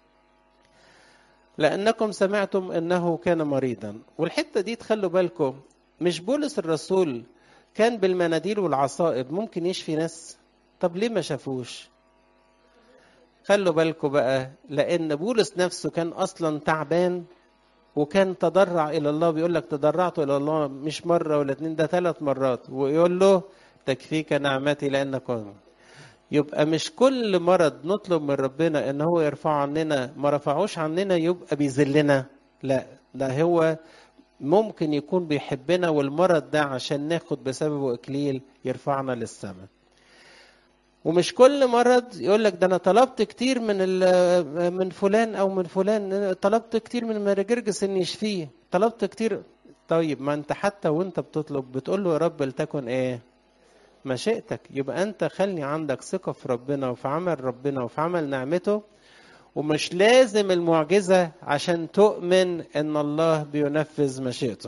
لانكم سمعتم انه كان مريضا. والحته دي تخلوا بالكم، مش بولس الرسول كان بالمناديل والعصائب ممكن يشفي ناس؟ طب ليه ما شافوش؟ خلوا بالكم بقى، لان بولس نفسه كان اصلا تعبان، وكان تضرع الى الله. بيقول لك تضرعت الى الله مش مره ولا اتنين، ده ثلاث مرات، ويقول له تكفيك نعمتي لانك. يبقى مش كل مرض نطلب من ربنا ان هو يرفع عننا، ما رفعوش عننا يبقى بيذلنا. لا، ده هو ممكن يكون بيحبنا، والمرض ده عشان ناخد بسببه اكليل يرفعنا للسماء. ومش كل مرض يقول لك ده انا طلبت كتير من من فلان او من فلان، طلبت كتير من مارجرجس ان يشفيه، طلبت كتير. طيب ما انت حتى وانت بتطلب بتقول له يا رب لتكن ايه مشيئتك. يبقى انت خلي عندك ثقة في ربنا وفي عمل ربنا وفي عمل نعمته، ومش لازم المعجزة عشان تؤمن ان الله بينفذ مشيئته.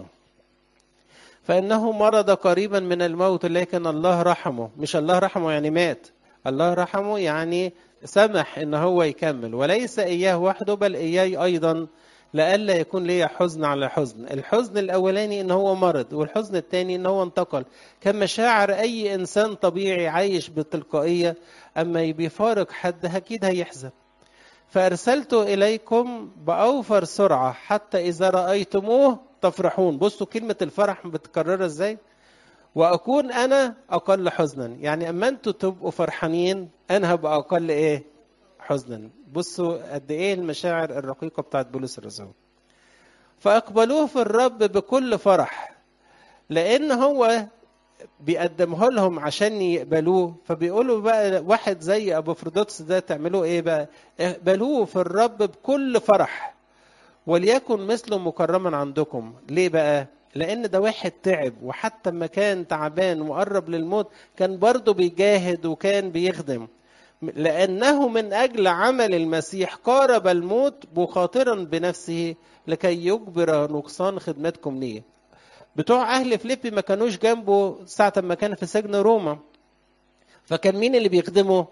فإنه مرض قريبا من الموت لكن الله رحمه. مش الله رحمه يعني مات، الله رحمه يعني سمح ان هو يكمل، وليس اياه وحده بل اياي ايضا، لئلا يكون لي حزن على حزن. الحزن الاولاني ان هو مرض، والحزن الثاني ان هو انتقل. كان مشاعر اي انسان طبيعي عايش بالتلقائيه، اما بيفارق حد اكيد هيحزن. فارسلت اليكم باوفر سرعه حتى اذا رايتموه تفرحون. بصوا كلمه الفرح متكرره ازاي. واكون انا اقل حزنا، يعني اما انتوا تبقوا فرحانين انا هبقى اقل ايه حزنا. بصوا قد ايه المشاعر الرقيقه بتاعت بولس الرسول. فاقبلوه في الرب بكل فرح، لان هو بيقدمه لهم عشان يقبلوه. فبيقولوا بقى واحد زي ابو فرودوتس ده تعملوا ايه بقى؟ اقبلوه في الرب بكل فرح وليكن مثله مكرما عندكم. ليه بقى؟ لأن ده واحد تعب، وحتى ما كان تعبان وقرب للموت كان برضه بيجاهد وكان بيخدم، لأنه من أجل عمل المسيح قارب الموت مخاطرا بنفسه لكي يجبر نقصان خدمتكم ليه. بتوع أهل فيليبي ما كانوش جنبه ساعة ما كان في سجن روما، فكان مين اللي بيخدمه؟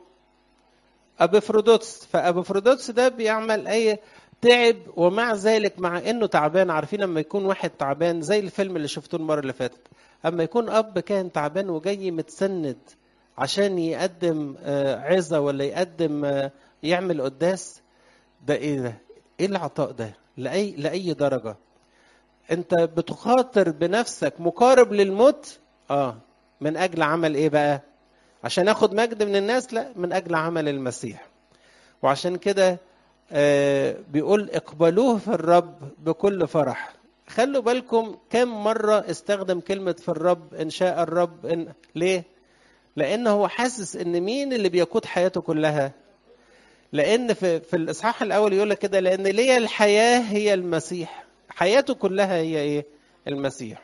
أبيفرودوتس. فأبيفرودوتس ده بيعمل أي تعب، ومع ذلك مع انه تعبان، عارفين لما يكون واحد تعبان زي الفيلم اللي شفتوه المره اللي فاتت، اما يكون اب كان تعبان وجاي متسند عشان يقدم عظه ولا يقدم يعمل قداس، ده ايه ده؟ ايه العطاء ده؟ لاي لاي درجه انت بتخاطر بنفسك مقارب للموت؟ اه من اجل عمل ايه بقى؟ عشان اخد مجد من الناس؟ لا، من اجل عمل المسيح. وعشان كده آه بيقول اقبلوه في الرب بكل فرح. خلوا بالكم كم مرة استخدم كلمة في الرب، إن شاء الرب. إن... ليه؟ لأنه هو حاسس إن مين اللي بيقود حياته كلها. لأن في, في الإصحاح الأول يقول لك كده: لأن ليه الحياة هي المسيح. حياته كلها هي إيه؟ المسيح.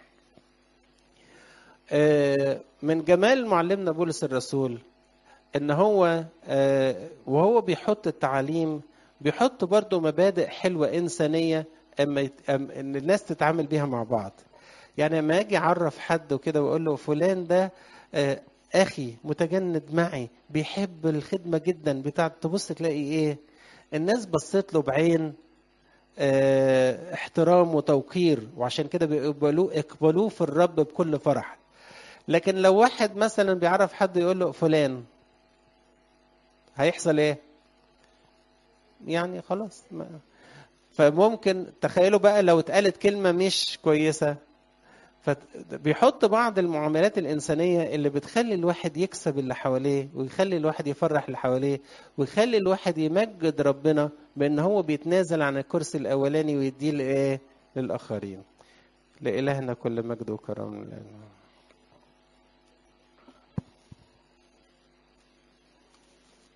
آه من جمال معلمنا بولس الرسول إن هو آه وهو بيحط التعاليم بيحط برضو مبادئ حلوة إنسانية أما يت... أم... إن الناس تتعامل بيها مع بعض. يعني لما أجي أعرف حد وكده وأقول له فلان ده آه أخي متجند معي بيحب الخدمة جدا بتاعت، تبص تلاقي إيه؟ الناس بصت له بعين آه احترام وتوقير، وعشان كده بيقبلوه اقبلوه في الرب بكل فرح. لكن لو واحد مثلا بيعرف حد يقول له فلان، هيحصل إيه؟ يعني خلاص ما. فممكن تخيلوا بقى لو اتقالت كلمة مش كويسة. فبيحط بعض المعاملات الإنسانية اللي بتخلي الواحد يكسب اللي حواليه، ويخلي الواحد يفرح اللي حواليه، ويخلي الواحد يمجد ربنا بأن هو بيتنازل عن الكرسي الأولاني ويديه لإيه؟ للآخرين. لإلهنا كل مجد وكرم الآن.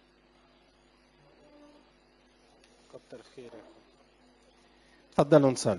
كتر خيرك. اتفضلوا نصلي.